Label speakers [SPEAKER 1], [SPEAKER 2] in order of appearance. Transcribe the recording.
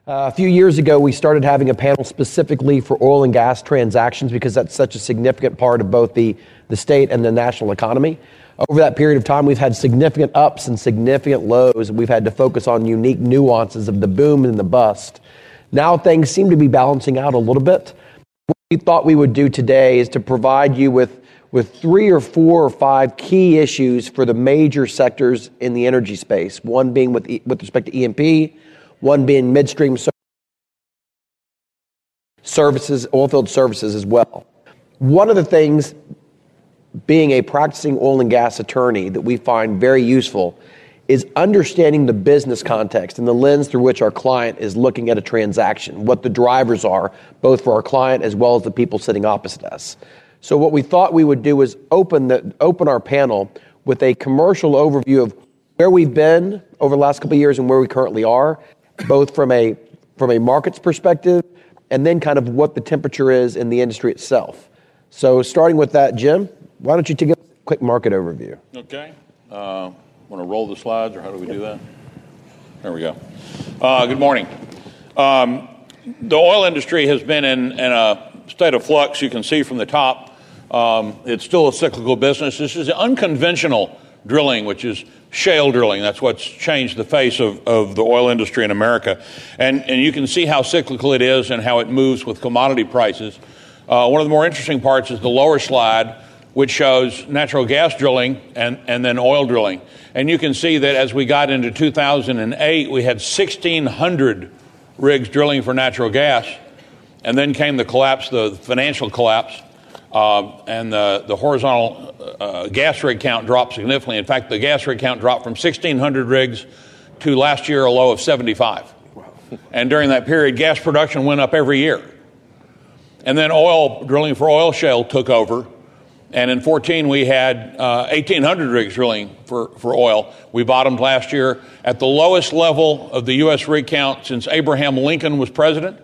[SPEAKER 1] A few years ago, we started having a panel specifically for oil and gas transactions because that's such a significant part of both the state and the national economy. Over that period of time, we've had significant ups and significant lows. We've had to focus on unique nuances of the boom and the bust. Now things seem to be balancing out a little bit. What we thought we would do today is to provide you with 3 or 4 or 5 key issues for the major sectors in the energy space. One being with respect to E&P, one being midstream services, oilfield services as well. One of the things, being a practicing oil and gas attorney, that we find very useful is understanding the business context and the lens through which our client is looking at a transaction, what the drivers are, both for our client as well as the people sitting opposite us. So what we thought we would do is open our panel with a commercial overview of where we've been over the last couple of years and where we currently are, both from a markets perspective and then kind of what the temperature is in the industry itself. So starting with that, Jim, why don't you take a quick market overview?
[SPEAKER 2] Okay. Want to roll the slides, or how do we do that? There we go. Good morning. The oil industry has been in a state of flux. You can see from the top, it's still a cyclical business. This is unconventional drilling, which is shale drilling. That's what's changed the face of the oil industry in America. And you can see how cyclical it is and how it moves with commodity prices. One of the more interesting parts is the lower slide, which shows natural gas drilling and then oil drilling. And you can see that as we got into 2008, we had 1,600 rigs drilling for natural gas. And then came the collapse, the financial collapse, and the horizontal gas rig count dropped significantly. In fact, the gas rig count dropped from 1,600 rigs to last year a low of 75. And during that period, gas production went up every year. And then oil drilling for oil shale took over. And in 2014, we had 1,800 rigs drilling for oil. We bottomed last year at the lowest level of the U.S. rig count since Abraham Lincoln was president.